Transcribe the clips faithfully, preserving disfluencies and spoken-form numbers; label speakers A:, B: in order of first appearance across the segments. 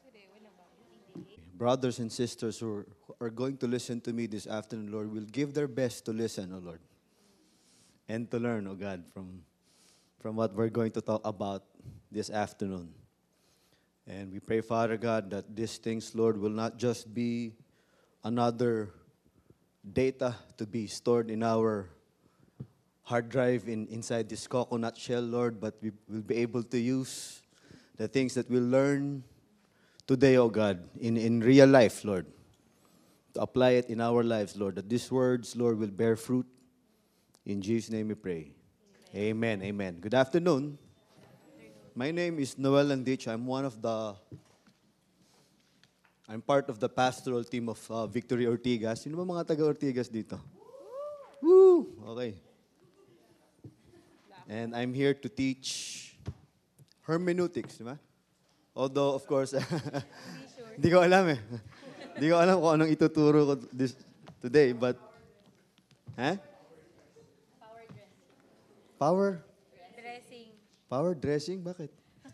A: Brothers and sisters who who are going to listen to me this afternoon, Lord, will give their best to listen, oh Lord, and to learn, oh God, from, from what we're going to talk about this afternoon. And we pray, Father God, that these things, Lord, will not just be another data to be stored in our hard drive in, inside this coconut shell, Lord, but we will be able to use the things that we'll learn today, oh God, in, in real life, Lord, to apply it in our lives, Lord, that these words, Lord, will bear fruit. In Jesus' name we pray. Amen. Amen. Amen. Good afternoon. My name is Noel Andich. I'm one of the, I'm part of the pastoral team of uh, Victory Ortigas. Sino ba mga taga Ortigas dito? Woo! Okay. And I'm here to teach hermeneutics, di ba? Although, of course, hindi ko alam eh. Hindi ko alam kung anong ituturo ko this, today, but, eh? Power?
B: Dressing.
A: Power dressing? Bakit?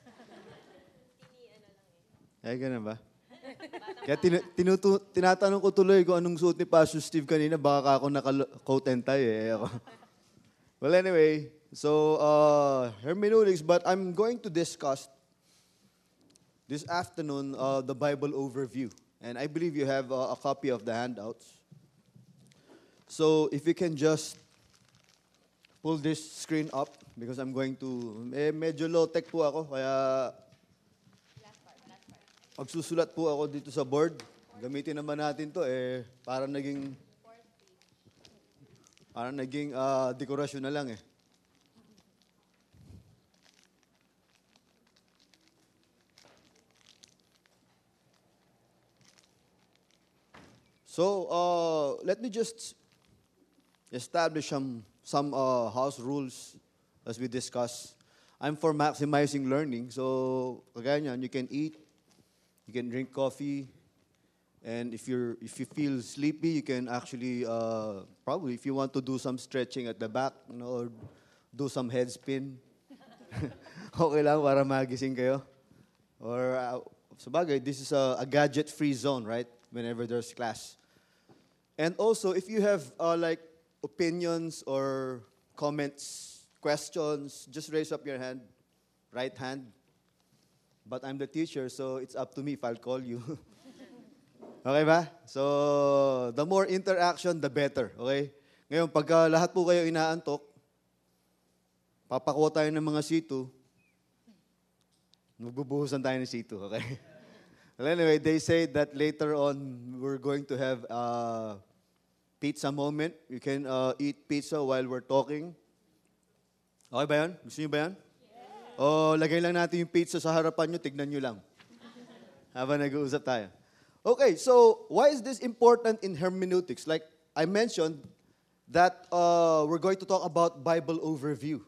A: Ay, ganun ba? Kaya tinu, tinutu, tinatanong ko tuloy kung anong suot ni Pastor Steve kanina, baka ako naka-coat and tie eh. Ako. Well, anyway, so, uh, hermeneutics, but I'm going to discuss this afternoon uh, the Bible overview. And I believe you have uh, a copy of the handouts. So, if you can just pull this screen up, because I'm going to, eh, medyo low-tech po ako, kaya magsusulat po ako dito sa board. Gamitin naman natin to, eh, para naging, para naging uh, dekorasyon na lang eh. So, uh, let me just establish some, some uh, house rules as we discuss. I'm for maximizing learning. So, kagaya niyan, you can eat, you can drink coffee, and if you're if you feel sleepy, you can actually uh, probably if you want to do some stretching at the back, you know, or do some head spin. Okay lang para magising kayo. Or uh, sabagay, this is a, a gadget-free zone, right? Whenever there's class. And also, if you have uh, like opinions or comments, questions, just raise up your hand, right hand. But I'm the teacher, so it's up to me if I'll call you. Okay ba? So, the more interaction, the better. Okay? Ngayon, pagka lahat po kayo inaantok, papakuha tayo ng mga C two, magbubuhusan tayo ng C two, okay? Well, anyway, they say that later on, we're going to have a pizza moment. You can uh, eat pizza while we're talking. Okay ba yan? Gusto niyo ba yan? Yeah. O lagay lang natin yung pizza sa harapan nyo, tignan nyo lang. Habang nag-uusap tayo. Okay, so why is this important in hermeneutics? Like I mentioned, that uh, we're going to talk about Bible overview.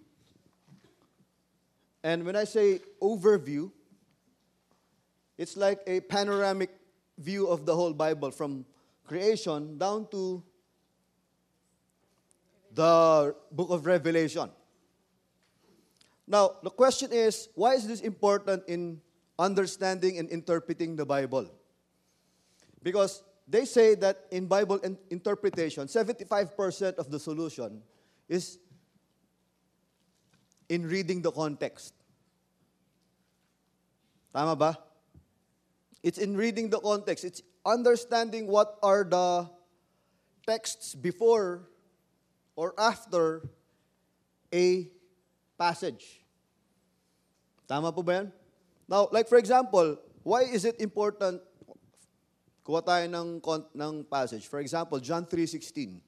A: And when I say overview, it's like a panoramic view of the whole Bible from creation down to the book of Revelation. Now, the question is, why is this important in understanding and interpreting the Bible? Because they say that in Bible in- interpretation, seventy-five percent of the solution is in reading the context. Tama ba? It's in reading the context. It's understanding what are the texts before or after a passage. Tama po ba yan? Now, like for example, why is it important? Kuha tayo ng, ng passage. For example, John three sixteen.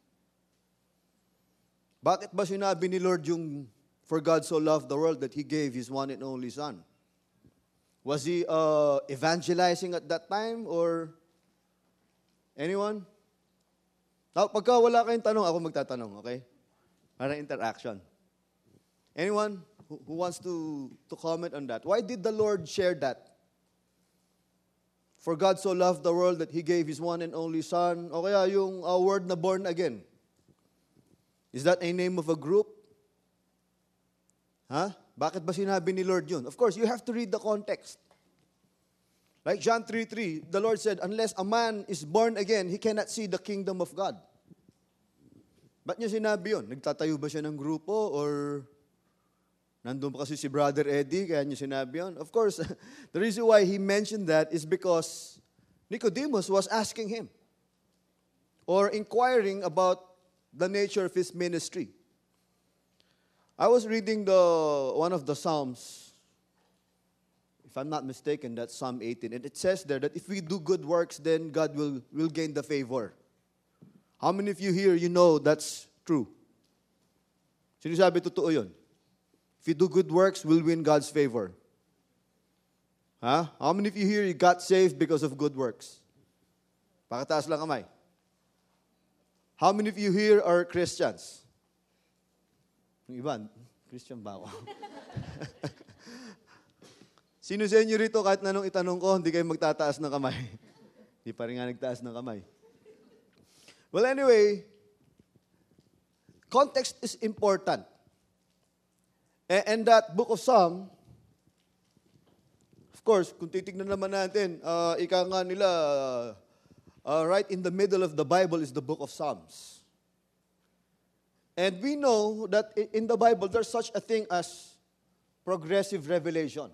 A: Bakit ba sinabi ni Lord yung, for God so loved the world that He gave His one and only Son? Was He uh, evangelizing at that time or anyone? Now, pagka wala kayong tanong, ako magtatanong, okay? Para interaction. Anyone who, who wants to, to comment on that? Why did the Lord share that? For God so loved the world that He gave His one and only Son. O kaya yung uh, word na born again. Is that a name of a group? Ha? Huh? Bakit ba sinabi ni Lord yun? Of course, you have to read the context. Like John three three, the Lord said, unless a man is born again, he cannot see the kingdom of God. Ba't niya sinabi yun? Nagtatayo ba siya ng grupo or nandun pa kasi si Brother Eddie, kaya niya sinabi yun? Of course, the reason why he mentioned that is because Nicodemus was asking him or inquiring about the nature of his ministry. I was reading the one of the Psalms. If I'm not mistaken, that's Psalm eighteen. And it says there that if we do good works, then God will, will gain the favor. How many of you here, you know that's true? Sino sabi totoo yun? If you do good works, we'll win God's favor. Huh? How many of you here, you got saved because of good works? Pakataas lang kamay. How many of you here are Christians? Yung iba, Christian ba ako? Sino sa inyo rito, kahit nanong itanong ko, hindi kayo magtataas ng kamay? Hindi pa rin nga nagtaas ng kamay. Well, anyway, context is important. And, and that book of Psalm, of course, kung titignan naman natin, uh, ika nga nila, uh, right in the middle of the Bible is the book of Psalms. And we know that in the Bible, there's such a thing as progressive revelation.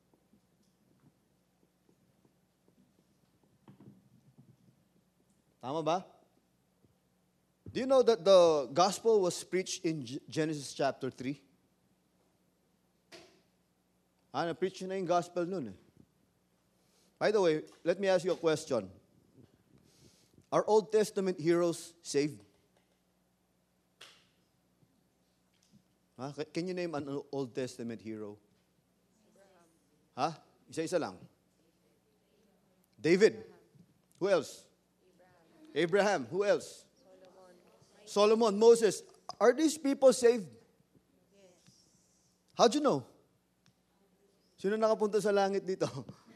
A: Tama ba? Do you know that the gospel was preached in Genesis chapter three? Ah, na-preach na yung gospel nun eh. By the way, let me ask you a question. Are Old Testament heroes saved? Huh? Can you name an Old Testament hero? Ha? Huh? Isa-isa lang. David. Who else? Abraham. Who else? Solomon. Solomon, Moses. Are these people saved? Yes. How'd you know? Sino nakapunta sa langit dito?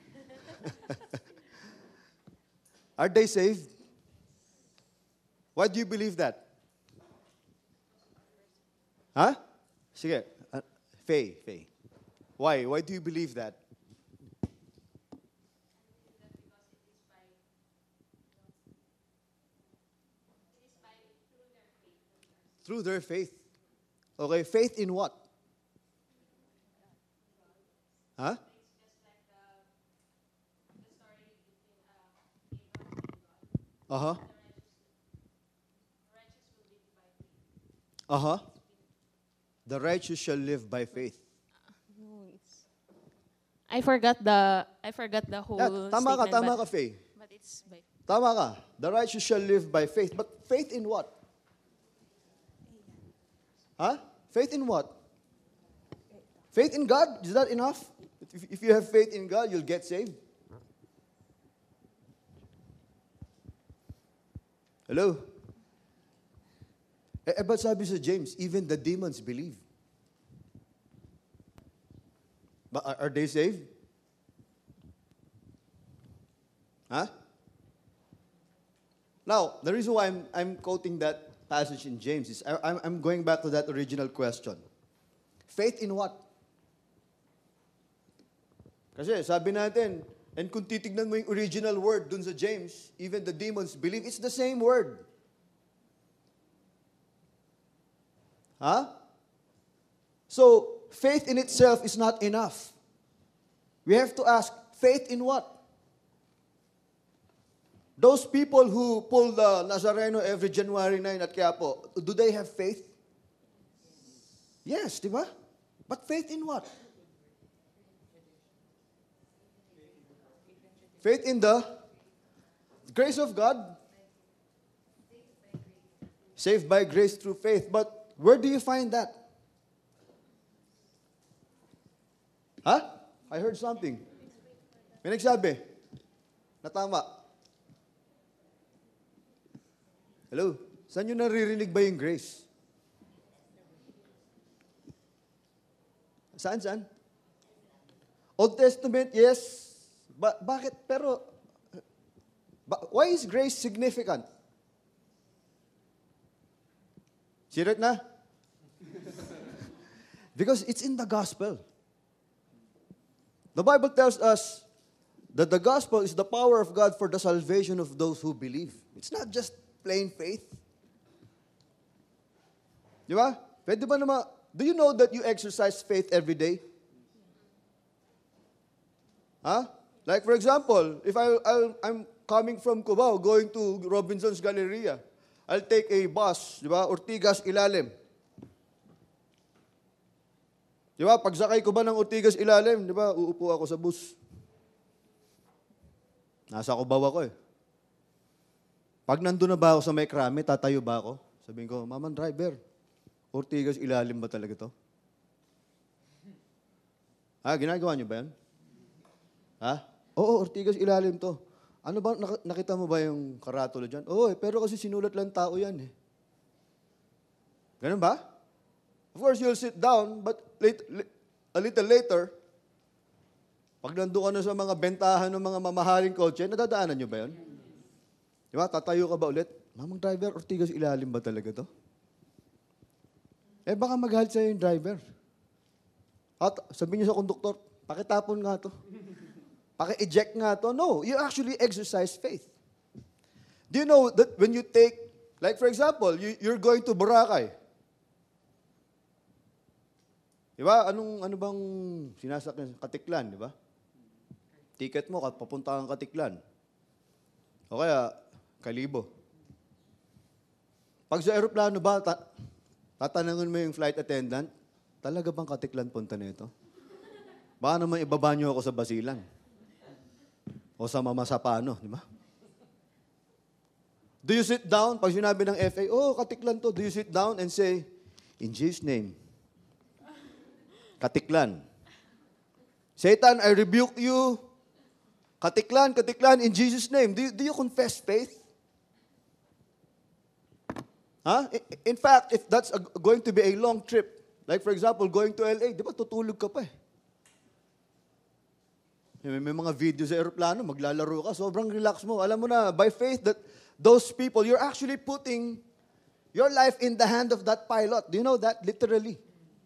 A: Are they saved? Why do you believe that? Huh? Sige. Uh, Faye, Faye. Why? Why do you believe that? Through their faith. Okay, faith in what? Huh? Uh-huh. Uh-huh. The righteous shall live by faith.
B: I forgot the I forgot the whole
A: Yeah, tama ka,
B: statement,
A: tama
B: but,
A: ka, Faye.
B: but it's by
A: Tama ka. The righteous shall live by faith. But faith in what? Huh? Faith in what? Faith in God? Is that enough? If, if you have faith in God, you'll get saved. Hello? Eh, eh ba't sabi sa James, even the demons believe? But are, are they saved? Huh? Now, the reason why I'm, I'm quoting that passage in James is I, I'm, I'm going back to that original question. Faith in what? Kasi sabi natin, and kung titignan mo yung original word dun sa James, even the demons believe, it's the same word. Huh? So, faith in itself is not enough. We have to ask, faith in what? Those people who pull the Nazareno every January ninth at Quiapo, do they have faith? Yes, di ba? But faith in what? Faith in the grace of God. Saved by grace through faith. But where do you find that? Huh? I heard something. May nagsabi. Natama. Hello? Saan nyo naririnig ba yung grace? Saan, saan? Old Testament, yes. Ba- bakit? Pero, ba- why is grace significant? Serious na? Because it's in the gospel. The Bible tells us that the gospel is the power of God for the salvation of those who believe. It's not just plain faith. Di ba? Pwede ba naman, do you know that you exercise faith every day? Huh? Like for example, if I, I'll, I'm coming from Cubao, going to Robinson's Galleria, I'll take a bus, di ba? Ortigas Ilalim. Di ba? Pagsakay ko ba ng Ortigas Ilalim, di ba? Uupo ako sa bus. Nasa Cubao ako eh. Pag nandun na ba ako sa may krami, tatayo ba ako? Sabihin ko, Maman driver, Ortigas Ilalim ba talaga to? Ha? Ginagawa niyo ba yan? Ha? Oo, Ortigas Ilalim to. Ano ba, nakita mo ba yung karatula dyan? Oo, eh, pero kasi sinulat lang tao yan eh. Ganun ba? Of course, you'll sit down, but late, a little later, pag nandun ka na sa mga bentahan ng mga mamahaling kotse, nadadaanan nyo ba yun? Di ba? Tatayo ka ba ulit? Mamang driver, Ortigas Ilalim ba talaga to? Eh, baka magalit sa'yo yung driver. At sabihin niyo sa konduktor, pakitapon nga to. Paki-eject nga to. No, you actually exercise faith. Do you know that when you take, like for example, you, you're going to Boracay. Di ba? Anong, ano bang sinasakyan? Katiklan, di ba? Ticket mo, papunta kang Katiklan. O kaya, Kalibo. Pag sa aeroplano ba, ta- tatanungin mo yung flight attendant, talaga bang Katiklan punta nito? Baka naman ibaba niyo ako sa Basilan. O sa Mamasapano, di ba? Do you sit down? Pag sinabi ng F A, oh, Katiklan to. Do you sit down and say, in Jesus' name, Katiklan. Satan, I rebuke you. Katiklan, Katiklan, in Jesus' name. Do you, do you confess faith? Huh? In fact, if that's a, going to be a long trip, like for example, going to L A, di ba tutulog ka pa eh. May, may mga video sa aeroplano, maglalaro ka, sobrang relax mo. Alam mo na, by faith, that those people, you're actually putting your life in the hand of that pilot. Do you know that? Literally.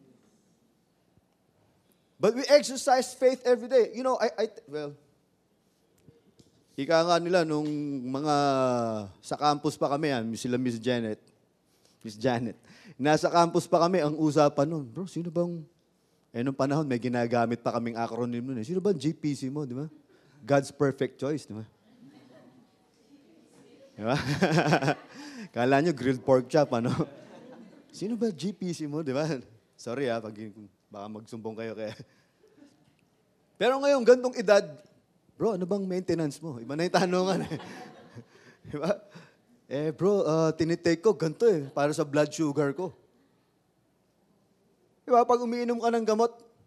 A: But we exercise faith every day. You know, I, I well, ika nga nila, nung mga, sa campus pa kami, yan, sila Miss Janet, Miss Janet, nasa campus pa kami, ang usapan nun, bro, sino bang, eh, nung panahon, may ginagamit pa kaming acronym nun eh. Sino bang G P C mo, di ba? God's perfect choice, di ba? Di ba? Kala nyo, grilled pork chop, ano? Sino ba G P C mo, di ba? Sorry ah, pag, baka magsumbong kayo kaya. Pero ngayon, gantong edad, bro, ano bang maintenance mo? Iba na yung tanongan eh. Di ba? Eh, bro, uh, tinitake ko, ganito eh, para sa blood sugar ko. Di ba? Pag umiinom ka ng gamot,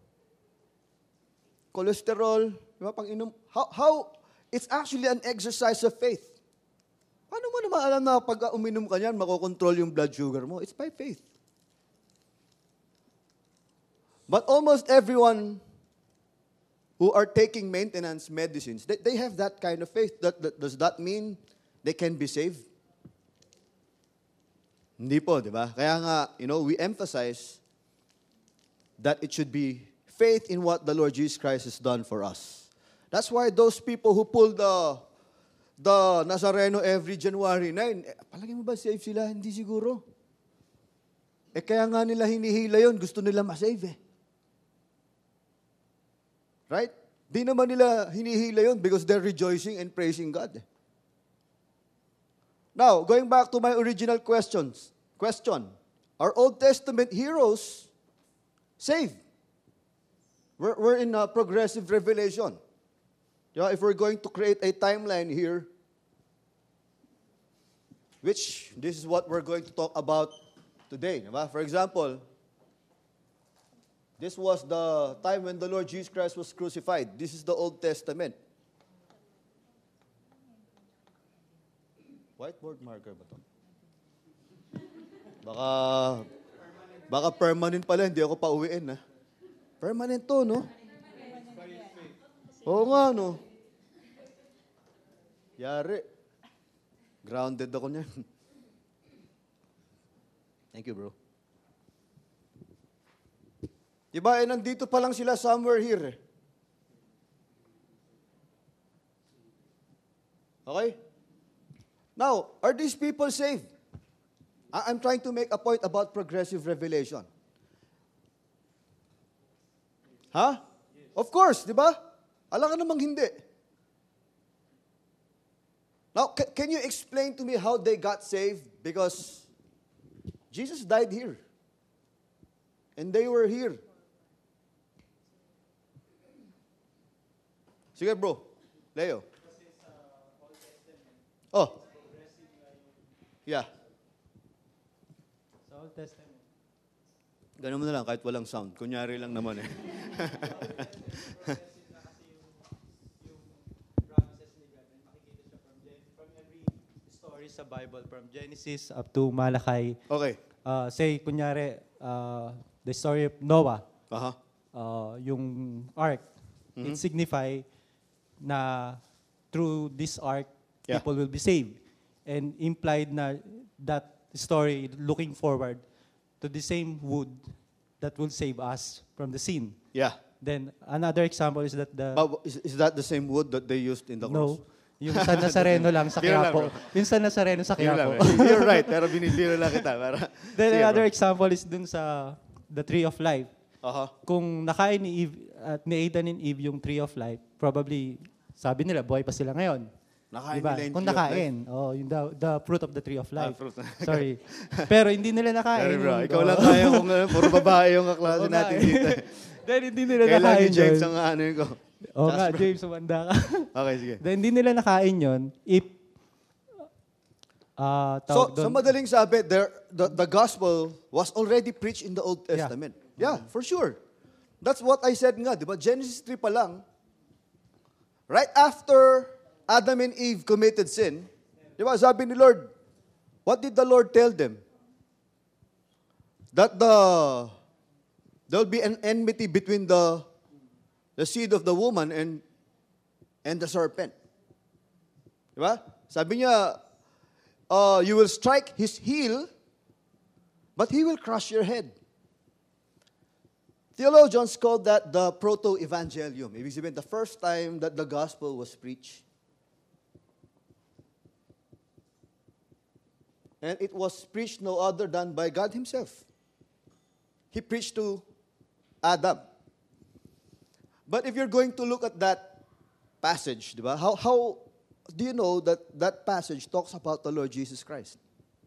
A: cholesterol, di ba? Pag inom, how, how, it's actually an exercise of faith. Paano mo naman alam na pag uminom ka niyan, makokontrol yung blood sugar mo? It's by faith. But almost everyone who are taking maintenance medicines, they, they have that kind of faith. That, that, does that mean they can be saved? Hindi po, di ba? Kaya nga, you know, we emphasize that it should be faith in what the Lord Jesus Christ has done for us. That's why those people who pull the the Nazareno every January ninth, eh, palagi mo ba save sila? Hindi siguro. Eh kaya nga nila hinihila yon, gusto nila ma-save eh. Right? Di naman nila hinihila yon because they're rejoicing and praising God. Eh. Now, going back to my original questions. Question. Are Old Testament heroes saved? We're, we're in a progressive revelation. Yeah, if we're going to create a timeline here, which this is what we're going to talk about today. Diba? For example, this was the time when the Lord Jesus Christ was crucified. This is the Old Testament. Whiteboard marker ba ito? Baka, baka permanent pala, hindi ako pa uwiin. Ha? Permanent to, no? Oo nga, no? Yari. Grounded ako niyan. Thank you, bro. Diba, eh, nandito pa lang sila somewhere here. Eh. Okay? Now, are these people saved? I- I'm trying to make a point about progressive revelation. Ha? Of course, di ba? Alam ka namang hindi. Now, ca- can you explain to me how they got saved? Because Jesus died here. And they were here. Sige bro, Leo. Oh. Yeah.
C: Sa Old Testament.
A: Ganun mo na lang, kahit walang sound. Kunyari lang naman eh.
C: Progressive na kasi yung, yung promises ni God. And makikita siya from, Gen- from every story sa Bible, from Genesis up to Malachi.
A: Okay.
C: Uh, say, kunyari, uh, the story of Noah,
A: Aha.
C: uh, yung ark,
A: Mhm.
C: it signify na through this ark,
A: Yeah.
C: people will be saved. And implied na that story looking forward to the same wood that will save us from the sin.
A: Yeah.
C: Then another example is that the
A: But is, is that the same wood that they used in the cross?
C: no, yung sa Nazareno lang sa
A: Biro lang,
C: Quiapo.
A: bro.
C: Yung sa Nazareno sa
A: Biro lang,
C: Quiapo.
A: bro. You're right, pero binibiro lang kita. Para,
C: Then
A: Sige,
C: another
A: bro.
C: example is dun sa the tree of life.
A: Aha.
C: Kung nakain ni Eve at ni Adam and Eve yung tree of life, probably sabi nila buhay pa sila ngayon.
A: Nakain
C: Diba?
A: nila yung
C: Kung
A: tree of
C: nakain, oh, yung the, the fruit of the tree of
A: Ah,
C: life.
A: fruit.
C: Sorry. Pero hindi nila nakain.
A: Sorry bro,
C: yung-
A: ikaw
C: oh.
A: lang kaya kung uh, puro babae yung kaklase
C: Oo nga
A: natin
C: eh.
A: dito.
C: Then hindi nila
A: Kaya lagi
C: nakain
A: James
C: yun.
A: ang ano yun ko.
C: Oo
A: Taas,
C: nga,
A: bro.
C: James, umanda ka.
A: Okay, sige.
C: Then hindi nila nakain yun if uh,
A: So,
C: tawag
A: sa
C: doon,
A: madaling sabi, there, the, the gospel was already preached in the Old
C: Yeah.
A: Testament. Yeah, for sure. That's what I said nga, di ba? Genesis three pa lang, right after Adam and Eve committed sin, di ba, sabi ni Lord, what did the Lord tell them? That the, there'll be an enmity between the, the seed of the woman and, and the serpent. Di ba? Sabi niya, uh, you will strike his heel, but he will crush your head. Theologians call that the proto-evangelium. Ibig sabihin, the first time that the gospel was preached. And it was preached no other than by God himself. He preached to Adam. But if you're going to look at that passage, di ba, how, how do you know that that passage talks about the Lord Jesus Christ?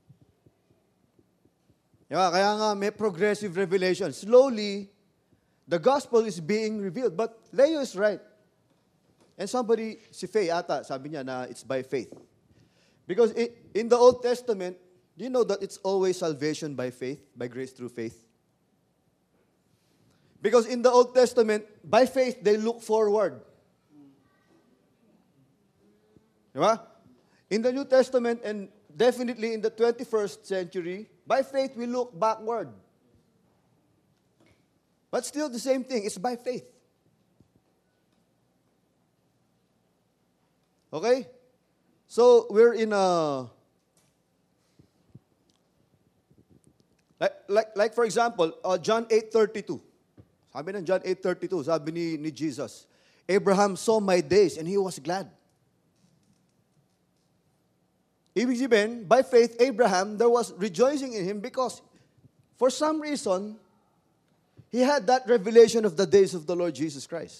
A: Di ba? Kaya nga may progressive revelation. Slowly, the gospel is being revealed. But Leo is right. And somebody, si Faye ata, sabi niya na it's by faith. Because i- in the Old Testament, do you know that it's always salvation by faith, by grace through faith? Because in the Old Testament, by faith, they look forward. Diba? In the New Testament, and definitely in the twenty-first century, by faith, we look backward. But still the same thing, it's by faith. Okay? So, we're in a... Like, like, like for example, uh, John eight thirty-two. Sabi ng John eight thirty-two, sabi ni, ni Jesus, Abraham saw my days and he was glad. Ibig sabihin, by faith, Abraham, there was rejoicing in him because for some reason, he had that revelation of the days of the Lord Jesus Christ.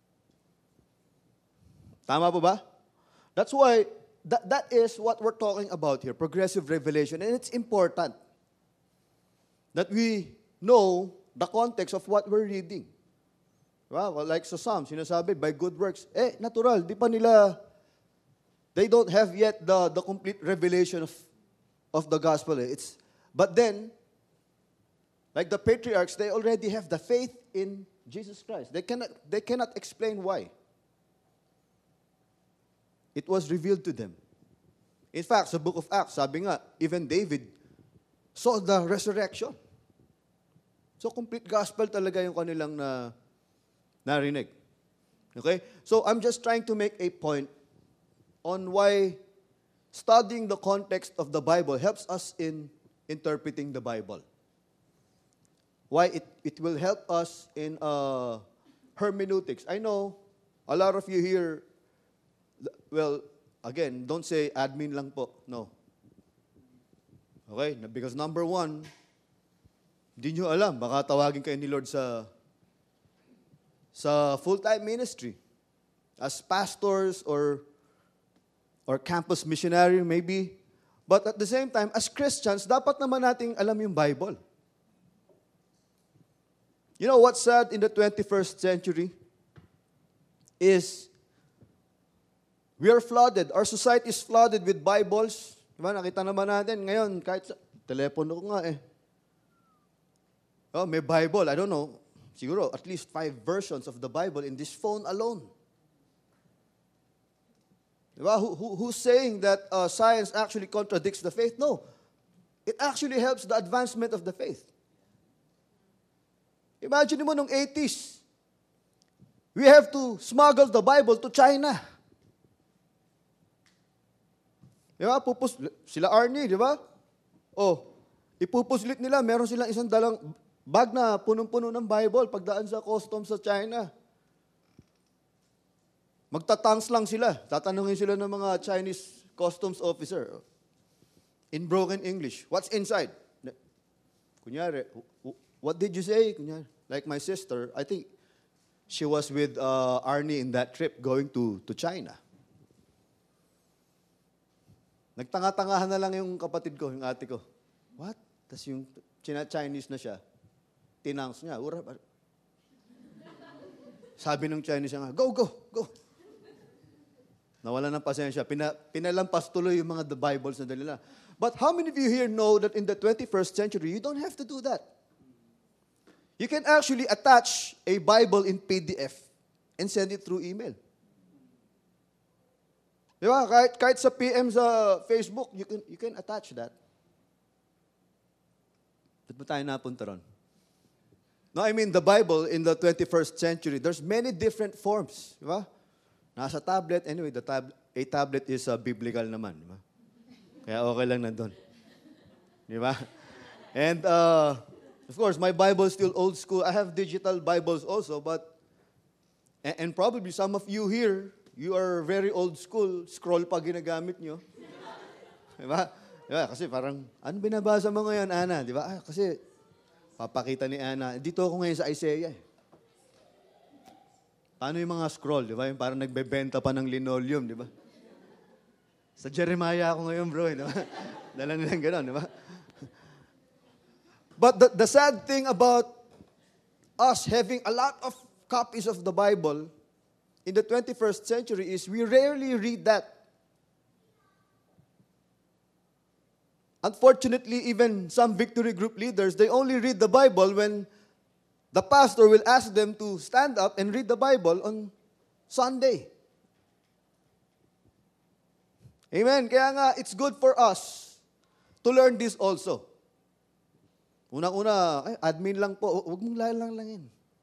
A: Tama po ba? That's why, that, that is what we're talking about here, progressive revelation. And it's important that we know the context of what we're reading. Diba? Well, like sa Psalms, sinasabi, by good works. Eh, natural, di pa nila, they don't have yet the, the complete revelation of, of the gospel. Eh. It's, but then, like the patriarchs, they already have the faith in Jesus Christ. They cannot, they cannot explain why. It was revealed to them. In fact, sa book of Acts, sabi nga, even David saw the resurrection. So, complete gospel talaga yung kanilang na, narinig. Okay? So, I'm just trying to make a point on why studying the context of the Bible helps us in interpreting the Bible. Why it, it will help us in uh, hermeneutics. I know a lot of you here, well, again, don't say admin lang po. No. Okay? Because number one, hindi nyo alam, baka tawagin kayo ni Lord sa sa full-time ministry. As pastors or or campus missionary maybe. But at the same time, as Christians, dapat naman nating alam yung Bible. You know what's sad in the twenty-first century is we are flooded. Our society is flooded with Bibles. Diba? Nakita naman natin ngayon, kahit sa telepono ko nga eh. Oh, may Bible. I don't know. Siguro at least five versions of the Bible in this phone alone. Diba? Who, who, who's saying that uh, science actually contradicts the faith? No. It actually helps the advancement of the faith. Imagine mo nung eighties, we have to smuggle the Bible to China. Di ba? Pupus, sila Arnie, di ba? Oh, ipupuslit nila, meron silang isang dalang bag na punong-puno ng Bible pagdaan sa customs sa China. Magtatangs lang sila. Tatanungin sila ng mga Chinese customs officer in broken English. What's inside? Kunyari, what did you say? Kunyari, like my sister, I think she was with uh, Arnie in that trip going to, to China. Nagtanga-tangahan na lang yung kapatid ko, yung ate ko. What? Tapos yung China-Chinese na siya, tinangs niya. Ura, sabi ng Chinese nga, go, go, go. Nawala ng pasensya. Pina, pinalampas tuloy yung mga the Bibles na nila. But how many of you here know that in the twenty-first century, you don't have to do that? You can actually attach a Bible in P D F and send it through email. Di ba? Kahit, kahit sa P M sa Facebook, you can, you can attach that. Ba't ba tayo napunta ron? No, I mean, the Bible in the twenty-first century, there's many different forms. Di ba? Nasa tablet, anyway, the tab- a tablet is uh, biblical naman. Di ba? Kaya okay lang nandun. Di ba? And, uh, of course, my Bible is still old school. I have digital Bibles also, but, and, and probably some of you here, you are very old school, scroll pa ginagamit nyo. Diba? Diba? Kasi parang, ano binabasa mo ngayon, Ana? Diba? Ah, kasi, papakita ni Ana, dito ako ngayon sa Isaiah. Eh. Paano yung mga scroll, diba? Yung parang nagbebenta pa ng linoleum, diba? Sa Jeremiah ako ngayon, bro. Diba? Dala nilang gano'n, diba? But the, the sad thing about us having a lot of copies of the Bible in the twenty-first century is we rarely read that. Unfortunately, even some victory group leaders, they only read the Bible when the pastor will ask them to stand up and read the Bible on Sunday. Amen. Kaya nga, it's good for us to learn this also. Unang-una, ay, admin lang po, huwag mong lalang-langin.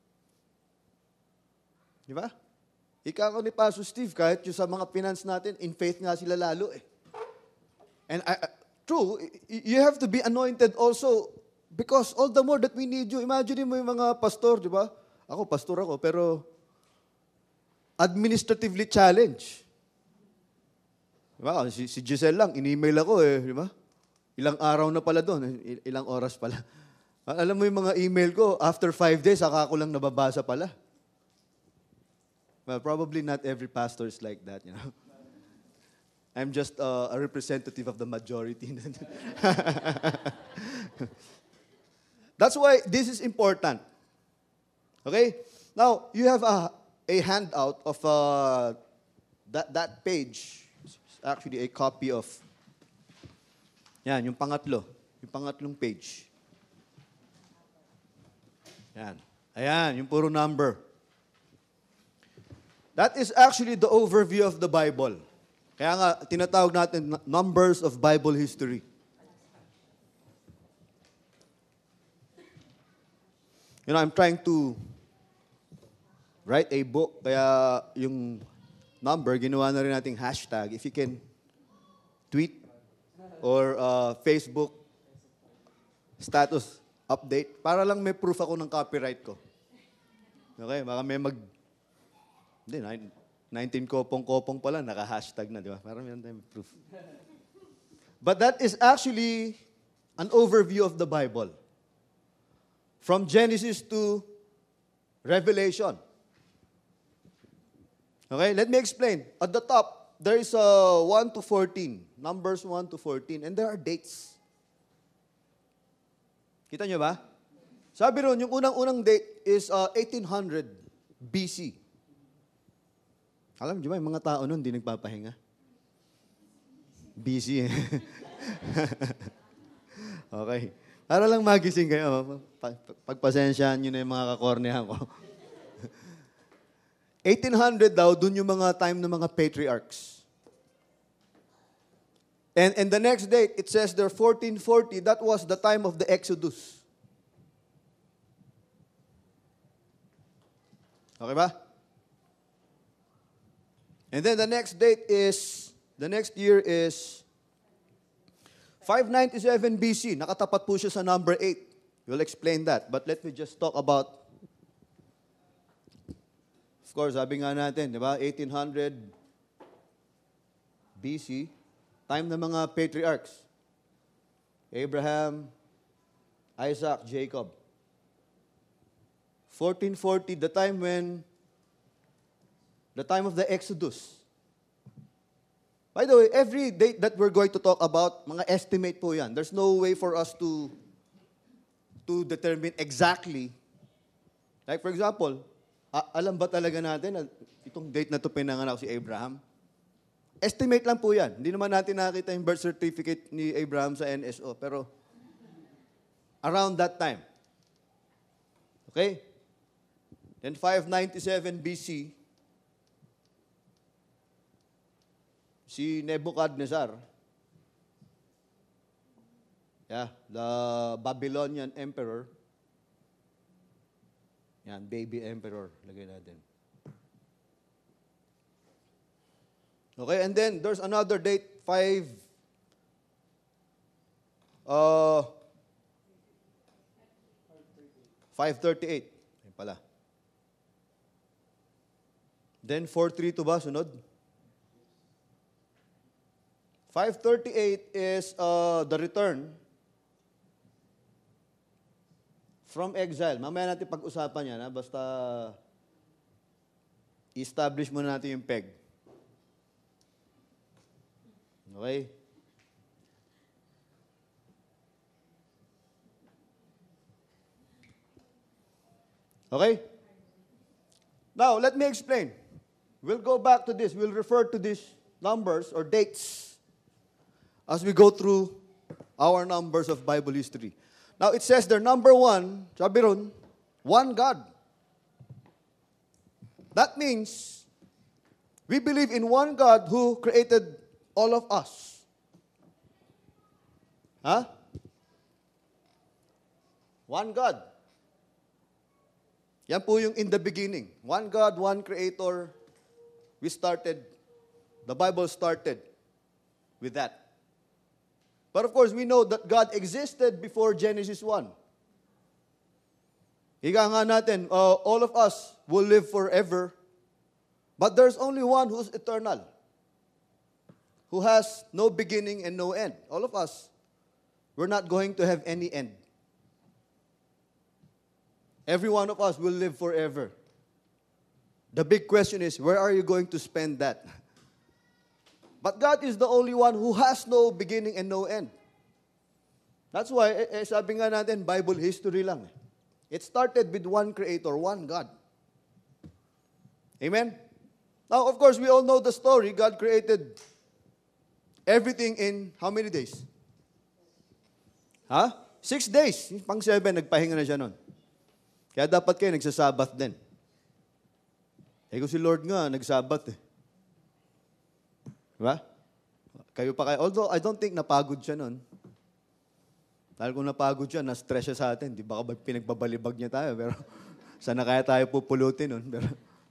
A: Di ba? Ikaw ni Pastor Steve, kahit yung sa mga finance natin, in faith nga sila lalo eh. And I, I, true, you have to be anointed also because all the more that we need you. Imagine mo yung mga pastor, di ba? Ako, pastor ako, pero administratively challenged. Di ba? Si, si Giselle lang, in-email ako eh, di ba? Ilang araw na pala doon, ilang oras pala. Alam mo yung mga email ko, after five days, saka ko lang nababasa pala. Well, probably not every pastor is like that, you know. I'm just uh, a representative of the majority. That's why this is important. Okay? Now, you have a, a handout of uh, that, that page. It's actually a copy of, yan, yung pangatlo. Yung pangatlong page. Yan. Ayan, yung puro number. That is actually the overview of the Bible. Kaya nga, tinatawag natin numbers of Bible history. You know, I'm trying to write a book, kaya yung number, ginawa na rin nating hashtag. If you can tweet or uh, Facebook status update, para lang may proof ako ng copyright ko. Okay, baka may mag... Hindi, nineteen kopong-kopong pala, naka-hashtag na, di ba? Parang meron tayong proof. But that is actually an overview of the Bible. From Genesis to Revelation. Okay, let me explain. At the top, there is uh, one to fourteen. Numbers one to fourteen. And there are dates. Kita nyo ba? Sabi ron, yung unang-unang date is uh, eighteen hundred B C. Alam nyo ba, yung mga tao nun, hindi nagpapahinga. B C eh. Okay. Para lang magising kayo. Pagpasensyahan nyo na yung mga kakornehan ko. eighteen hundred daw, dun yung mga time ng mga patriarchs. And, and the next date, it says there fourteen forty, that was the time of the Exodus. Okay ba? And then the next date is, the next year is five ninety-seven B C. Nakatapat po siya sa number eight. We'll explain that. But let me just talk about, of course, sabi nga natin, di ba, eighteen hundred B C, time ng mga patriarchs. Abraham, Isaac, Jacob. fourteen forty, the time when, the time of the Exodus. By the way, every date that we're going to talk about, mga estimate po yan. There's no way for us to to determine exactly. Like for example, a- alam ba talaga natin na itong date na to pinanganak si Abraham? Estimate lang po yan. Hindi naman natin nakita yung birth certificate ni Abraham sa N S O, pero around that time. Okay? Then five ninety-seven B C, si Nebuchadnezzar, yeah, the Babylonian emperor, yan, baby emperor, lagay natin. Okay, and then there's another date, five, uh, five thirty-eight, yan pala. Then four thirty-two ba, sunod? five thirty-eight is uh, the return from exile. Mamaya natin pag-usapan yan, ha? Basta i-establish muna natin yung peg. Okay? Okay? Now, let me explain. We'll go back to this. We'll refer to these numbers or dates as we go through our numbers of Bible history. Now, it says there, number one, sabi ron, one God. That means we believe in one God who created all of us. Huh? One God. Yan po yung in the beginning. One God, one Creator. We started, the Bible started with that. But of course, we know that God existed before Genesis one. Ika nga natin, uh, all of us will live forever, but there's only one who's eternal, who has no beginning and no end. All of us, we're not going to have any end. Every one of us will live forever. The big question is, where are you going to spend that? But God is the only one who has no beginning and no end. That's why, eh, eh, sabi nga natin, Bible history lang. It started with one Creator, one God. Amen? Now, of course, we all know the story. God created everything in how many days? Ha? Huh? Six days. Pang seven, nagpahinga na siya nun. Kaya dapat kayo nagsasabat din. Eh kung si Lord nga, nagsabat eh. Diba? Kayo pa kayo. Although, I don't think napagod siya nun. Dahil kung napagod siya, na-stress siya sa atin. Di ba ka pinagbabalibag niya tayo? Pero, sana kaya tayo pupulutin nun. Pero,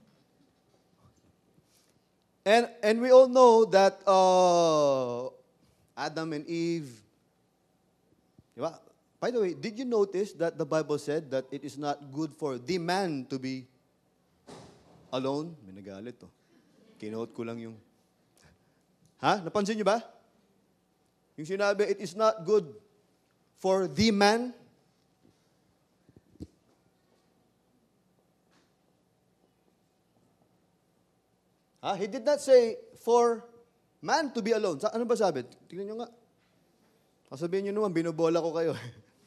A: and, and we all know that uh, Adam and Eve, di ba? By the way, did you notice that the Bible said that it is not good for the man to be alone? May nagalit to. Kinote ko lang yung... Ha? Napansin niyo ba? Yung sinabi, it is not good for the man. Ha? He did not say for man to be alone. Sa, ano ba sabi? Tingnan nyo nga. Sasabihin nyo naman, binobola ko kayo.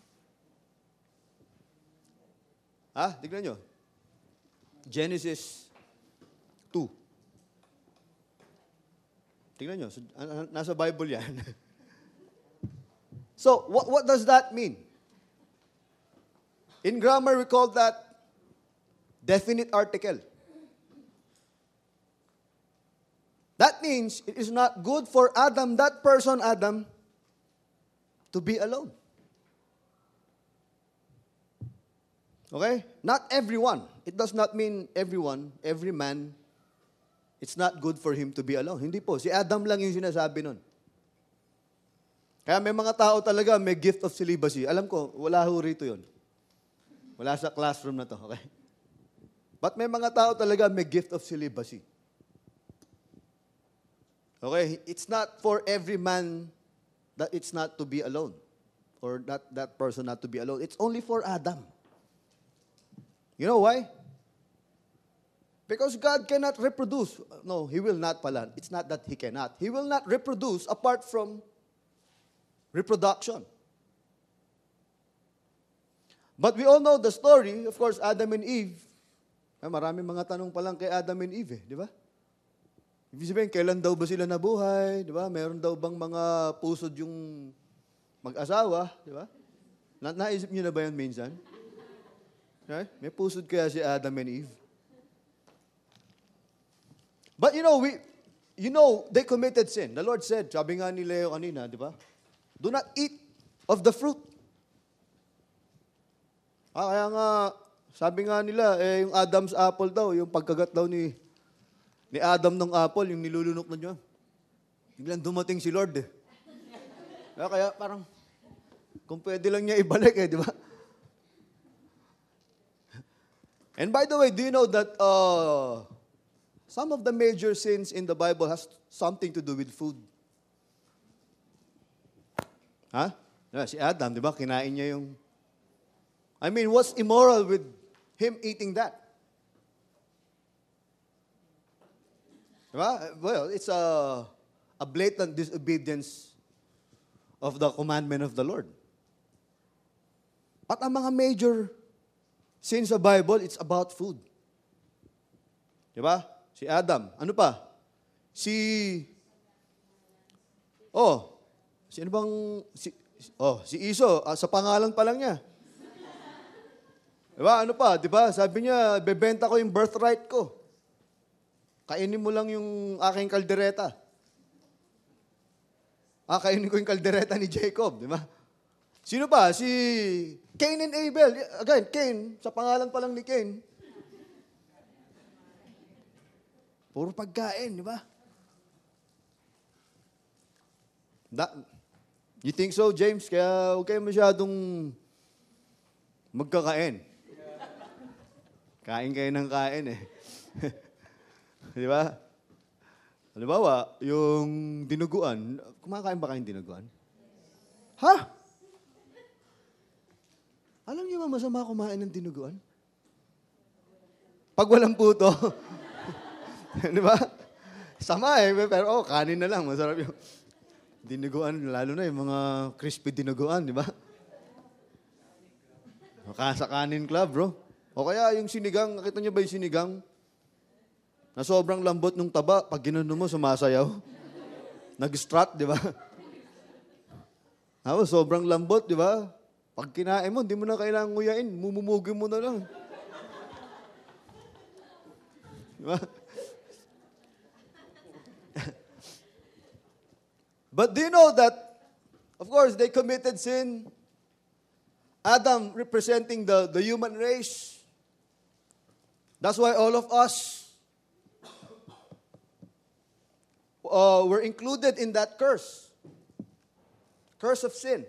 A: Ha? Tingnan nyo. Genesis two. Tingnan nyo. Nasa Bible yan. So, what, what does that mean? In grammar, we call that definite article. That means it is not good for Adam, that person, Adam, to be alone. Okay? Not everyone. It does not mean everyone, every man, it's not good for him to be alone. Hindi po. Si Adam lang yung sinasabi nun. Kaya may mga tao talaga may gift of celibacy. Alam ko, wala ho rito yun. Wala sa classroom na to. Okay? But may mga tao talaga may gift of celibacy. Okay? It's not for every man that it's not to be alone. Or that, that person not to be alone. It's only for Adam. You know why? Because God cannot reproduce. No, He will not pala. It's not that He cannot. He will not reproduce apart from reproduction. But we all know the story. Of course, Adam and Eve. Eh, maraming mga tanong pa lang kay Adam and Eve, eh, di ba? Ibig sabihin, kailan daw ba sila nabuhay? Di ba? Meron daw bang mga pusod yung mag-asawa? Di ba? Na naisip niyo na ba yan minsan? Right? May pusod kaya si Adam and Eve? But you know, we, you know, they committed sin. The Lord said, sabi nga ni Leo kanina, di ba? Do not eat of the fruit. Ah, kaya nga, sabi nga nila, eh, yung Adam's apple daw, yung pagkagat daw ni, ni Adam ng apple, yung nilulunok na niya. Biglang dumating si Lord, eh. Kaya, kaya parang, kung pwede lang niya ibalik, eh, di ba? And by the way, do you know that uh, some of the major sins in the Bible has something to do with food? Ha? Huh? Si Adam, di ba? Kinain niya yung... I mean, what's immoral with him eating that? Di ba? Well, it's a, a blatant disobedience of the commandment of the Lord. At ang mga major sins sa Bible, it's about food. Di ba? Si Adam. Ano pa? Si... Oh, sino bang... Si, oh, si Iso, ah, sa pangalan pa lang niya. Di ba? Ano pa? Di ba? Sabi niya, bebenta ko yung birthright ko. Kainin mo lang yung aking kaldereta. Ah, kainin ko yung kaldereta ni Jacob. Di ba? Sino pa? Si Cain and Abel. Again, Cain, sa pangalan pa lang ni Cain. Puro pagkain, di ba? Da, you think so, James? Kaya huwag kayo masyadong magkakain. Kain kayo ng kain eh. Di ba? Halimbawa, yung dinuguan, kumakain ba kayong dinuguan? Ha? Alam niyo ba masama kumain ng dinuguan? Pag walang puto. Di ba? Sama eh, pero oh, kanin na lang. Masarap yung dinuguan, lalo na yung mga crispy dinuguan, di ba? Sa kanin club, bro. O kaya yung sinigang, nakita niyo ba yung sinigang? Na sobrang lambot ng taba, pag ginuno mo, sumasayaw. Nag-strut, di ba? Ako, sobrang lambot, di ba? Pag kinain mo, hindi mo na kailangang nguyain. Mumumugin mo na lang. Di ba? But do you know that, of course, they committed sin. Adam representing the, the human race. That's why all of us uh, were included in that curse. Curse of sin.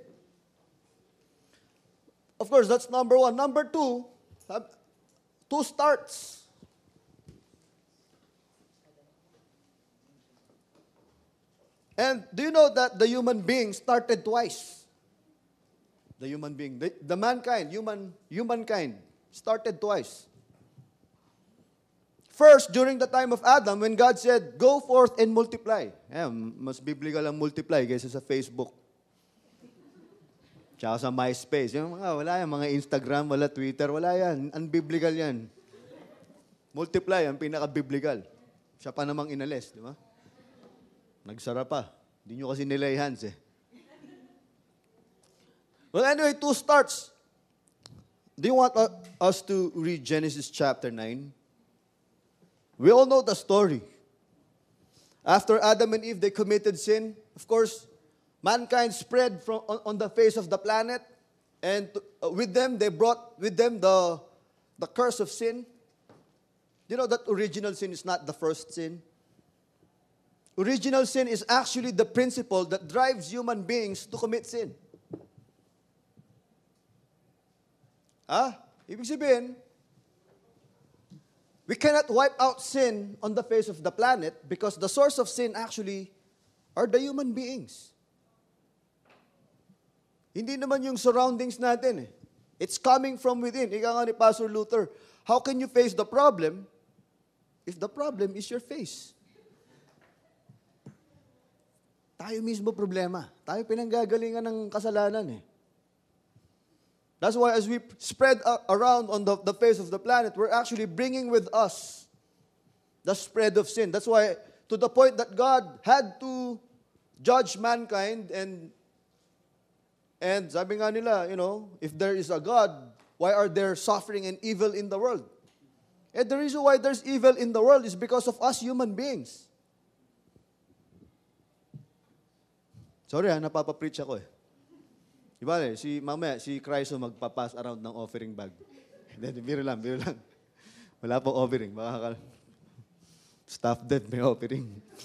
A: Of course, that's number one. Number two, two starts. And do you know that the human being started twice? The human being, the, the mankind, human, humankind started twice. First, during the time of Adam, when God said, go forth and multiply. Eh, mas biblical ang multiply kaysa sa Facebook. Tsaka sa MySpace. Yung mga, wala yan, mga Instagram, wala Twitter, wala yan. Unbiblical yan. Multiply, ang pinaka-biblical. Siya pa namang inalis, di ba? Nagsara pa. Hindi nyo kasi nilay hands eh. Well, anyway, two starts. Do you want uh, us to read Genesis chapter nine? We all know the story. After Adam and Eve, they committed sin. Of course, mankind spread from on, on the face of the planet. And to, uh, with them, they brought with them the, the curse of sin. You know that original sin is not the first sin. Original sin is actually the principle that drives human beings to commit sin. Ah, ibig sabihin, we cannot wipe out sin on the face of the planet because the source of sin actually are the human beings. Hindi naman yung surroundings natin eh. It's coming from within. Ika nga ni Pastor Luther, how can you face the problem if the problem is your face? Tayo mismo problema. Tayo pinanggagalingan ng kasalanan eh. That's why as we spread uh, around on the, the face of the planet, we're actually bringing with us the spread of sin. That's why to the point that God had to judge mankind and and sabi nga nila, you know, if there is a God, why are there suffering and evil in the world? And the reason why there's evil in the world is because of us human beings. Sorry ha, napapapreach ako eh. Di ba, eh, si, mamaya, si Christo magpapass around ng offering bag. Then, biro lang, biro lang. Wala pong offering. Baka ka, staff debt, may offering.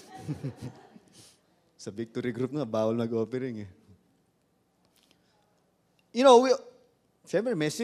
A: Sa victory group nga, bawal mag-offering eh. You know, we, syempre, may